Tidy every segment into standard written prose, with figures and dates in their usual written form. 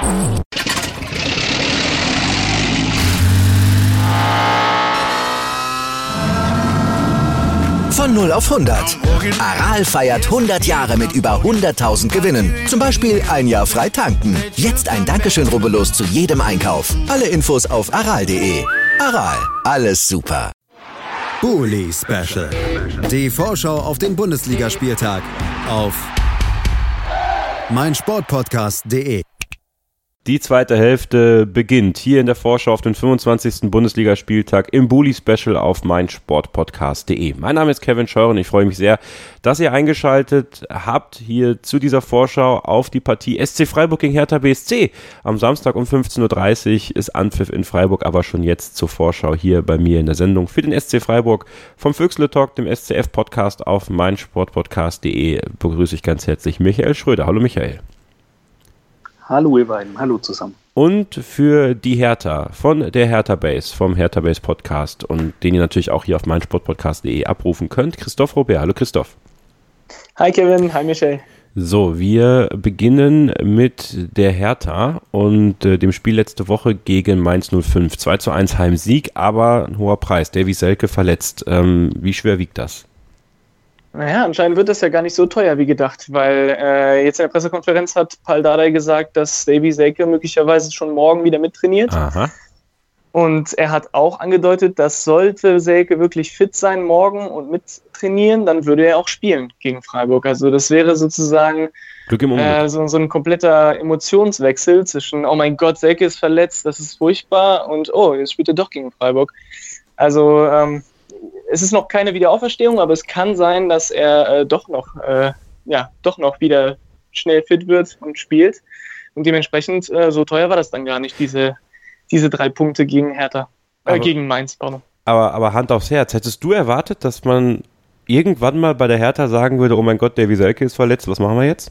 Von 0 auf 100. Aral feiert 100 Jahre mit über 100.000 Gewinnen. Zum Beispiel ein Jahr frei tanken. Jetzt ein Dankeschön, rubbellos zu jedem Einkauf. Alle Infos auf aral.de. Aral, alles super. Bully Special. Die Vorschau auf den Bundesligaspieltag auf meinsportpodcast.de. Die zweite Hälfte beginnt hier in der Vorschau auf den 25. Bundesligaspieltag im Bully Special auf meinsportpodcast.de. Mein Name ist Kevin Scheuer und ich freue mich sehr, dass ihr eingeschaltet habt hier zu dieser Vorschau auf die Partie SC Freiburg gegen Hertha BSC. Am Samstag um 15.30 Uhr ist Anpfiff in Freiburg, aber schon jetzt zur Vorschau hier bei mir in der Sendung für den SC Freiburg vom Füchsle Talk, dem SCF-Podcast auf meinsportpodcast.de begrüße ich ganz herzlich Michael Schröder. Hallo Michael. Hallo ihr beiden, hallo zusammen. Und für die Hertha, von der Hertha Base, vom Hertha Base Podcast und den ihr natürlich auch hier auf meinsportpodcast.de abrufen könnt, Christoph Robert. Hallo Christoph. Hi Kevin, hi Michael. So, wir beginnen mit der Hertha und dem Spiel letzte Woche gegen Mainz 05. 2:1 Heimsieg, aber ein hoher Preis. Davy Selke verletzt. Wie schwer wiegt das? Naja, anscheinend wird das ja gar nicht so teuer wie gedacht, weil jetzt in der Pressekonferenz hat Pal Dardai gesagt, dass Davy Selke möglicherweise schon morgen wieder mittrainiert. Aha. Und er hat auch angedeutet, dass sollte Selke wirklich fit sein morgen und mittrainieren, dann würde er auch spielen gegen Freiburg. Also das wäre sozusagen Glück im Unglück. so ein kompletter Emotionswechsel zwischen, oh mein Gott, Selke ist verletzt, das ist furchtbar, und oh, jetzt spielt er doch gegen Freiburg. Also es ist noch keine Wiederauferstehung, aber es kann sein, dass er doch noch wieder schnell fit wird und spielt. Und dementsprechend, so teuer war das dann gar nicht, diese 3 Punkte gegen Hertha, gegen Mainz. Pardon. Aber Hand aufs Herz, hättest du erwartet, dass man irgendwann mal bei der Hertha sagen würde, oh mein Gott, Davy Selke ist verletzt, was machen wir jetzt?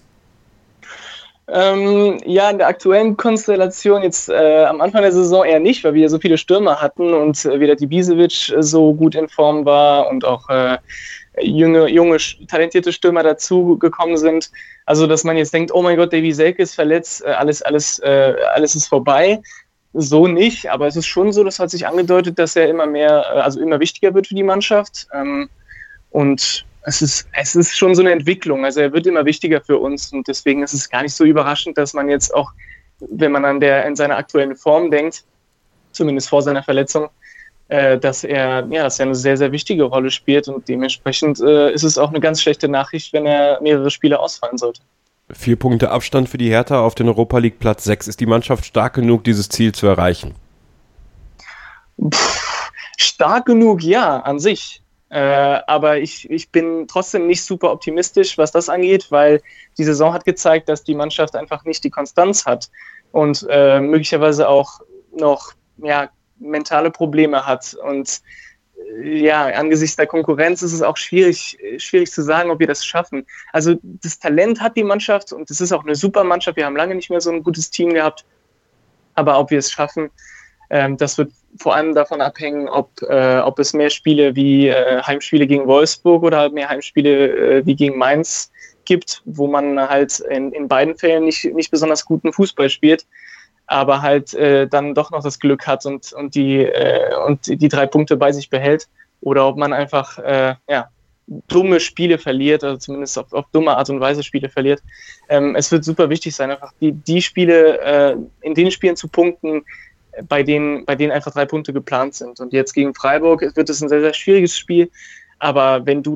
In der aktuellen Konstellation jetzt am Anfang der Saison eher nicht, weil wir ja so viele Stürmer hatten und weder Ibisevic so gut in Form war und auch junge, talentierte Stürmer dazu gekommen sind. Also, dass man jetzt denkt, oh mein Gott, Davy Selke ist verletzt, alles ist vorbei. So nicht, aber es ist schon so, das hat sich angedeutet, dass er immer wichtiger wird für die Mannschaft. Und es ist schon so eine Entwicklung, also er wird immer wichtiger für uns und deswegen ist es gar nicht so überraschend, dass man jetzt auch, wenn man in seiner aktuellen Form denkt, zumindest vor seiner Verletzung, dass er eine sehr, sehr wichtige Rolle spielt und dementsprechend ist es auch eine ganz schlechte Nachricht, wenn er mehrere Spiele ausfallen sollte. 4 Punkte Abstand für die Hertha auf den Europa League Platz 6. Ist die Mannschaft stark genug, dieses Ziel zu erreichen? Stark genug, ja, an sich. Aber ich bin trotzdem nicht super optimistisch, was das angeht, weil die Saison hat gezeigt, dass die Mannschaft einfach nicht die Konstanz hat und möglicherweise auch noch mentale Probleme hat. Und angesichts der Konkurrenz ist es auch schwierig zu sagen, ob wir das schaffen. Also das Talent hat die Mannschaft und es ist auch eine super Mannschaft. Wir haben lange nicht mehr so ein gutes Team gehabt. Aber ob wir es schaffen, das wird vor allem davon abhängen, ob es mehr Spiele wie Heimspiele gegen Wolfsburg oder mehr Heimspiele wie gegen Mainz gibt, wo man halt in beiden Fällen nicht besonders guten Fußball spielt, aber halt dann doch noch das Glück hat und die 3 Punkte bei sich behält, oder ob man einfach dumme Spiele verliert, also zumindest auf dumme Art und Weise Spiele verliert. Es wird super wichtig sein, einfach die Spiele, in den Spielen zu punkten, bei denen einfach 3 Punkte geplant sind. Und jetzt gegen Freiburg wird es ein sehr, sehr schwieriges Spiel. Aber wenn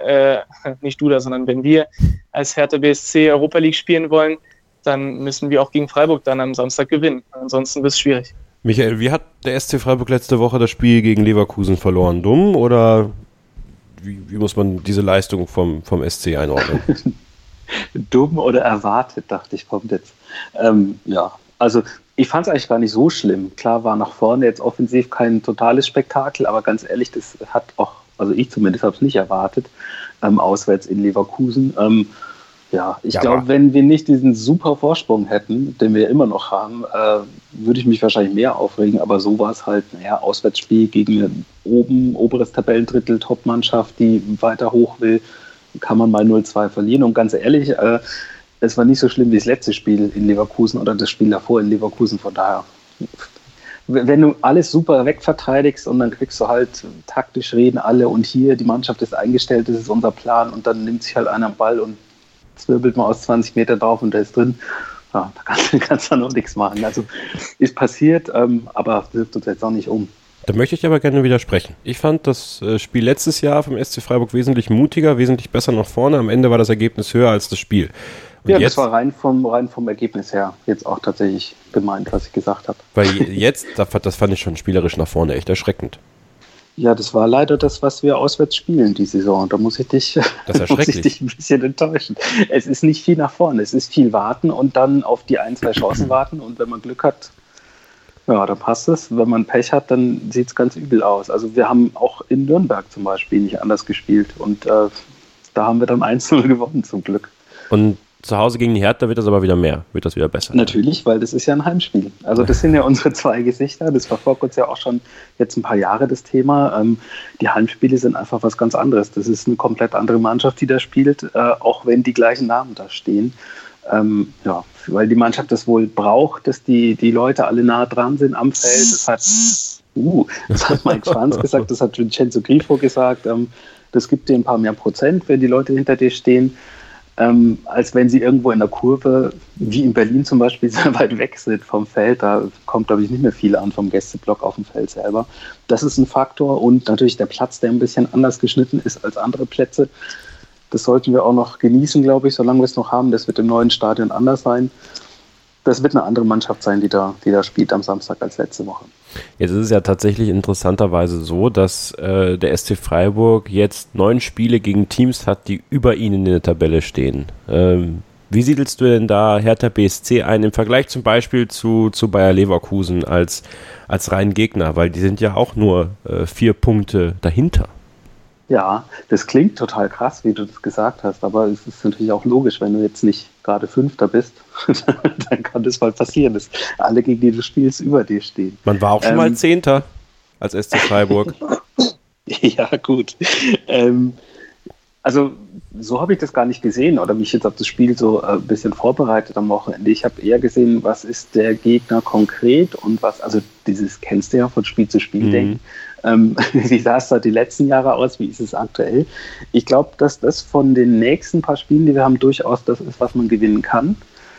wenn wir als Hertha BSC Europa League spielen wollen, dann müssen wir auch gegen Freiburg dann am Samstag gewinnen. Ansonsten wird es schwierig. Michael, wie hat der SC Freiburg letzte Woche das Spiel gegen Leverkusen verloren? Dumm oder wie muss man diese Leistung vom SC einordnen? Dumm oder erwartet, dachte ich, kommt jetzt. Also ich fand es eigentlich gar nicht so schlimm. Klar war nach vorne jetzt offensiv kein totales Spektakel, aber ganz ehrlich, das hat auch, also ich zumindest habe es nicht erwartet, auswärts in Leverkusen. Ich glaube, wenn wir nicht diesen super Vorsprung hätten, den wir immer noch haben, würde ich mich wahrscheinlich mehr aufregen, aber so war es halt, Auswärtsspiel gegen eine oberes Tabellendrittel, Top-Mannschaft, die weiter hoch will, kann man mal 0-2 verlieren. Und ganz ehrlich, es war nicht so schlimm wie das letzte Spiel in Leverkusen oder das Spiel davor in Leverkusen. Von daher, wenn du alles super wegverteidigst und dann kriegst du halt taktisch reden alle und hier, die Mannschaft ist eingestellt, das ist unser Plan und dann nimmt sich halt einer am Ball und zwirbelt mal aus 20 Meter drauf und der ist drin. Ja, da kannst du noch nichts machen. Also ist passiert, aber wirft uns jetzt auch nicht um. Da möchte ich aber gerne widersprechen. Ich fand das Spiel letztes Jahr vom SC Freiburg wesentlich mutiger, wesentlich besser nach vorne. Am Ende war das Ergebnis höher als das Spiel. Und ja, jetzt, das war rein vom Ergebnis her jetzt auch tatsächlich gemeint, was ich gesagt habe. Weil jetzt, das fand ich schon spielerisch nach vorne echt erschreckend. Ja, das war leider das, was wir auswärts spielen die Saison. Da muss ich dich ein bisschen enttäuschen. Es ist nicht viel nach vorne, es ist viel warten und dann auf die 1-2 Chancen warten und wenn man Glück hat, ja, dann passt es. Wenn man Pech hat, dann sieht es ganz übel aus. Also wir haben auch in Nürnberg zum Beispiel nicht anders gespielt und da haben wir dann 1-0 gewonnen zum Glück. Und zu Hause gegen die Hertha wird das aber wieder mehr, wird das wieder besser. Natürlich, weil das ist ja ein Heimspiel. Also das sind ja unsere zwei Gesichter. Das war vor kurzem ja auch schon jetzt ein paar Jahre das Thema. Die Heimspiele sind einfach was ganz anderes. Das ist eine komplett andere Mannschaft, die da spielt, auch wenn die gleichen Namen da stehen. Ja, weil die Mannschaft das wohl braucht, dass die Leute alle nah dran sind am Feld. Das hat Mike Schwanz gesagt, das hat Vincenzo Grifo gesagt. Das gibt dir ein paar mehr Prozent, wenn die Leute hinter dir stehen. Als wenn sie irgendwo in der Kurve, wie in Berlin zum Beispiel, sehr weit weg sind vom Feld. Da kommt, glaube ich, nicht mehr viel an vom Gästeblock auf dem Feld selber. Das ist ein Faktor und natürlich der Platz, der ein bisschen anders geschnitten ist als andere Plätze. Das sollten wir auch noch genießen, glaube ich, solange wir es noch haben. Das wird im neuen Stadion anders sein. Das wird eine andere Mannschaft sein, die da spielt am Samstag als letzte Woche. Jetzt ist es ja tatsächlich interessanterweise so, dass der SC Freiburg jetzt 9 Spiele gegen Teams hat, die über ihnen in der Tabelle stehen. Wie siedelst du denn da Hertha BSC ein im Vergleich zum Beispiel zu Bayer Leverkusen als reinen Gegner? Weil die sind ja auch nur 4 Punkte dahinter. Ja, das klingt total krass, wie du das gesagt hast, aber es ist natürlich auch logisch, wenn du jetzt nicht gerade Fünfter bist, dann kann das mal passieren, dass alle, gegen die du spielst, über dir stehen. Man war auch schon mal Zehnter als SC Freiburg. Ja, gut. Also so habe ich das gar nicht gesehen oder mich jetzt auf das Spiel so ein bisschen vorbereitet am Wochenende. Ich habe eher gesehen, was ist der Gegner konkret und was, also dieses kennst du ja von Spiel zu Spiel denken. Wie sah es da die letzten Jahre aus? Wie ist es aktuell? Ich glaube, dass das von den nächsten paar Spielen, die wir haben, durchaus das ist, was man gewinnen kann.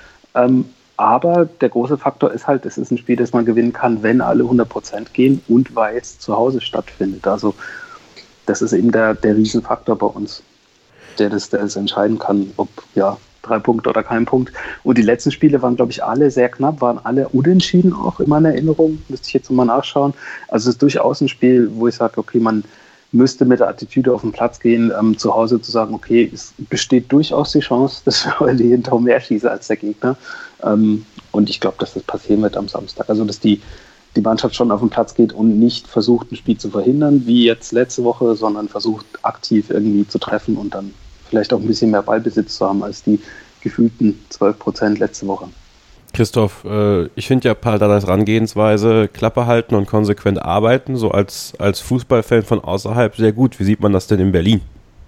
Aber der große Faktor ist halt, es ist ein Spiel, das man gewinnen kann, wenn alle 100% gehen und weil es zu Hause stattfindet. Also das ist eben der Riesenfaktor bei uns, der das entscheiden kann, ob 3 Punkte oder kein Punkt. Und die letzten Spiele waren, glaube ich, alle sehr knapp, waren alle unentschieden auch in meiner Erinnerung. Müsste ich jetzt nochmal nachschauen. Also es ist durchaus ein Spiel, wo ich sage, okay, man müsste mit der Attitüde auf den Platz gehen, zu Hause zu sagen, okay, es besteht durchaus die Chance, dass wir heute hier ein Tor mehr schießen als der Gegner. Und ich glaube, dass das passieren wird am Samstag. Also dass die Mannschaft schon auf den Platz geht und nicht versucht, ein Spiel zu verhindern, wie jetzt letzte Woche, sondern versucht, aktiv irgendwie zu treffen und dann vielleicht auch ein bisschen mehr Ballbesitz zu haben als die gefühlten 12% letzte Woche. Christoph, ich finde ja Paldadas Herangehensweise, Klappe halten und konsequent arbeiten, so als Fußballfan von außerhalb sehr gut. Wie sieht man das denn in Berlin?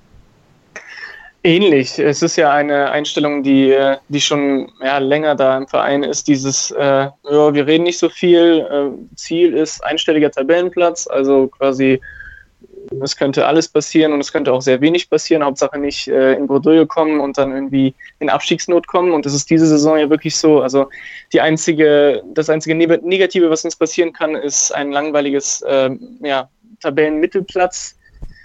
Ähnlich. Es ist ja eine Einstellung, die schon länger da im Verein ist. Dieses, wir reden nicht so viel, Ziel ist einstelliger Tabellenplatz, also quasi es könnte alles passieren und es könnte auch sehr wenig passieren, Hauptsache nicht in Bredouille kommen und dann irgendwie in Abstiegsnot kommen und das ist diese Saison ja wirklich so, also das einzige Negative, was uns passieren kann, ist ein langweiliges Tabellenmittelplatz,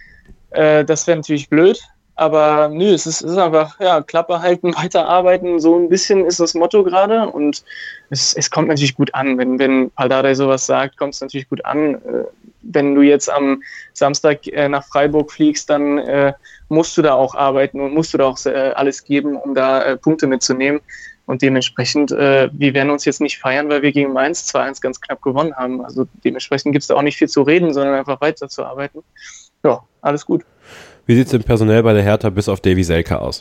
das wäre natürlich blöd, aber nö, es ist einfach, Klappe halten, weiterarbeiten, so ein bisschen ist das Motto gerade und es kommt natürlich gut an, wenn Paldadei sowas sagt, kommt es natürlich gut an. Wenn du jetzt am Samstag nach Freiburg fliegst, dann musst du da auch arbeiten und musst du da auch alles geben, um da Punkte mitzunehmen. Und dementsprechend, wir werden uns jetzt nicht feiern, weil wir gegen Mainz 2-1 ganz knapp gewonnen haben. Also dementsprechend gibt es da auch nicht viel zu reden, sondern einfach weiterzuarbeiten. Ja, alles gut. Wie sieht es denn personell bei der Hertha bis auf Davy Selke aus?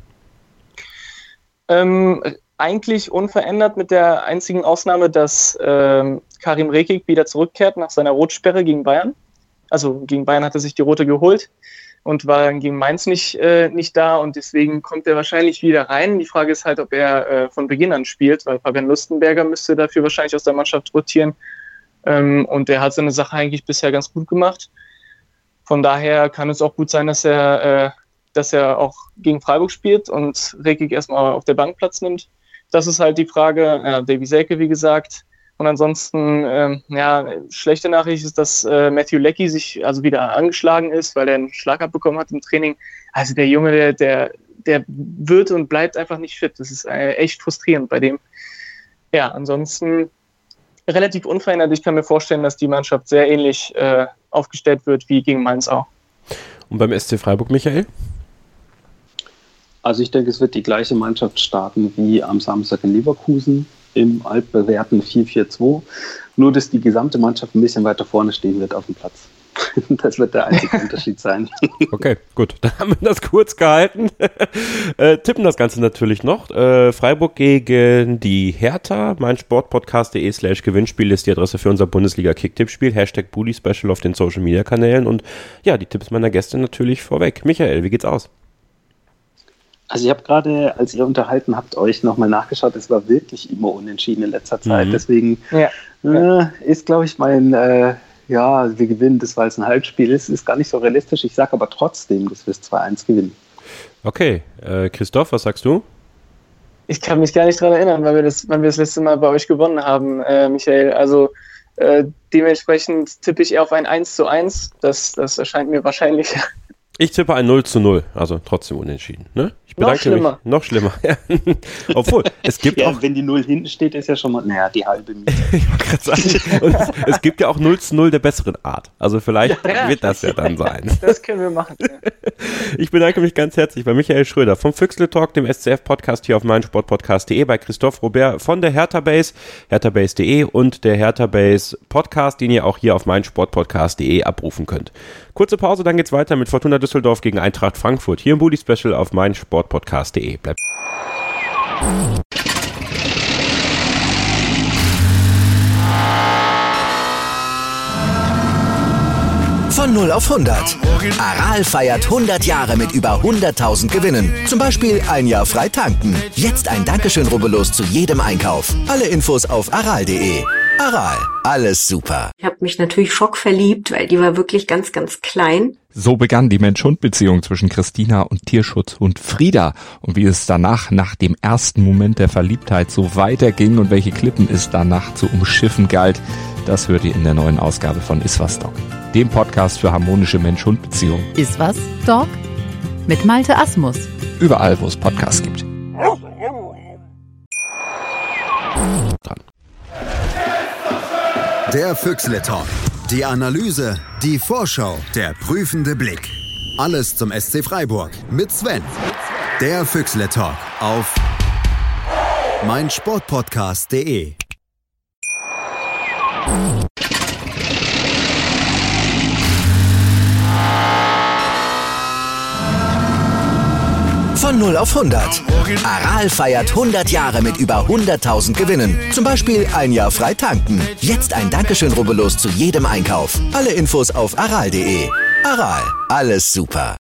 Eigentlich unverändert mit der einzigen Ausnahme, dass Karim Rekik wieder zurückkehrt nach seiner Rotsperre gegen Bayern. Also gegen Bayern hat er sich die rote geholt. und war dann gegen Mainz nicht da und deswegen kommt er wahrscheinlich wieder rein. Die Frage ist halt, ob er von Beginn an spielt, weil Fabian Lustenberger müsste dafür wahrscheinlich aus der Mannschaft rotieren und der hat seine Sache eigentlich bisher ganz gut gemacht. Von daher kann es auch gut sein, dass er auch gegen Freiburg spielt und Rekik erstmal auf der Bank Platz nimmt. Das ist halt die Frage. Davy Selke, wie gesagt. Und ansonsten, schlechte Nachricht ist, dass Matthew Leckie sich also wieder angeschlagen ist, weil er einen Schlag abbekommen hat im Training. Also der Junge, der wird und bleibt einfach nicht fit. Das ist echt frustrierend bei dem. Ja, ansonsten relativ unverändert. Ich kann mir vorstellen, dass die Mannschaft sehr ähnlich aufgestellt wird wie gegen Mainz auch. Und beim SC Freiburg, Michael? Also ich denke, es wird die gleiche Mannschaft starten wie am Samstag in Leverkusen im altbewährten 4-4-2. Nur, dass die gesamte Mannschaft ein bisschen weiter vorne stehen wird auf dem Platz. Das wird der einzige Unterschied sein. Okay, gut. Dann haben wir das kurz gehalten. Tippen das Ganze natürlich noch. Freiburg gegen die Hertha. meinsportpodcast.de/Gewinnspiel ist die Adresse für unser Bundesliga-Kick-Tipp-Spiel. #BullySpecial auf den Social-Media-Kanälen. Und ja, die Tipps meiner Gäste natürlich vorweg. Michael, wie geht's aus? Also ich habe gerade, als ihr unterhalten habt, euch nochmal nachgeschaut. Es war wirklich immer unentschieden in letzter Zeit. Deswegen ist, glaube ich, mein... wir gewinnen das, weil es ein Halbspiel ist gar nicht so realistisch. Ich sage aber trotzdem, dass wir es 2-1 gewinnen. Okay, Christoph, was sagst du? Ich kann mich gar nicht daran erinnern, weil wir das letzte Mal bei euch gewonnen haben, Michael. Also dementsprechend tippe ich eher auf ein 1:1. Das erscheint mir wahrscheinlicher. Ich tippe ein 0:0, also trotzdem unentschieden. Ne? Ich bedanke mich. Noch schlimmer. Obwohl, es gibt auch... Wenn die 0 hinten steht, ist ja schon mal, die halbe Miete. Ich wollte gerade sagen, und es gibt ja auch 0:0 der besseren Art. Also vielleicht wird das ja dann sein. Das können wir machen. Ja. Ich bedanke mich ganz herzlich bei Michael Schröder vom Füchsle Talk, dem SCF-Podcast hier auf meinsportpodcast.de, bei Christoph Robert von der Hertha Base, herthabase.de und der Hertha Base Podcast, den ihr auch hier auf meinsportpodcast.de abrufen könnt. Kurze Pause, dann geht's weiter mit Fortuna Düsseldorf gegen Eintracht Frankfurt. Hier im Bully Special auf meinsportpodcast.de. Bleibt. Von 0 auf 100. Aral feiert 100 Jahre mit über 100.000 Gewinnen. Zum Beispiel ein Jahr frei tanken. Jetzt ein Dankeschön, rubbellos zu jedem Einkauf. Alle Infos auf aral.de. Aral, alles super. Ich habe mich natürlich schockverliebt, weil die war wirklich ganz, ganz klein. So begann die Mensch-Hund-Beziehung zwischen Christina und Tierschutzhund Frieda. Und wie es danach, nach dem ersten Moment der Verliebtheit, so weiterging und welche Klippen es danach zu umschiffen galt, das hört ihr in der neuen Ausgabe von Iswas Dog, dem Podcast für harmonische Mensch-Hund-Beziehungen. Iswas Dog mit Malte Asmus. Überall, wo es Podcasts gibt. Dran. Der Füchsle Talk. Die Analyse, die Vorschau, der prüfende Blick. Alles zum SC Freiburg mit Sven. Der Füchsle Talk auf meinsportpodcast.de. Von 0 auf 100. Aral feiert 100 Jahre mit über 100.000 Gewinnen. Zum Beispiel ein Jahr frei tanken. Jetzt ein Dankeschön, rubbellos zu jedem Einkauf. Alle Infos auf aral.de. Aral, alles super.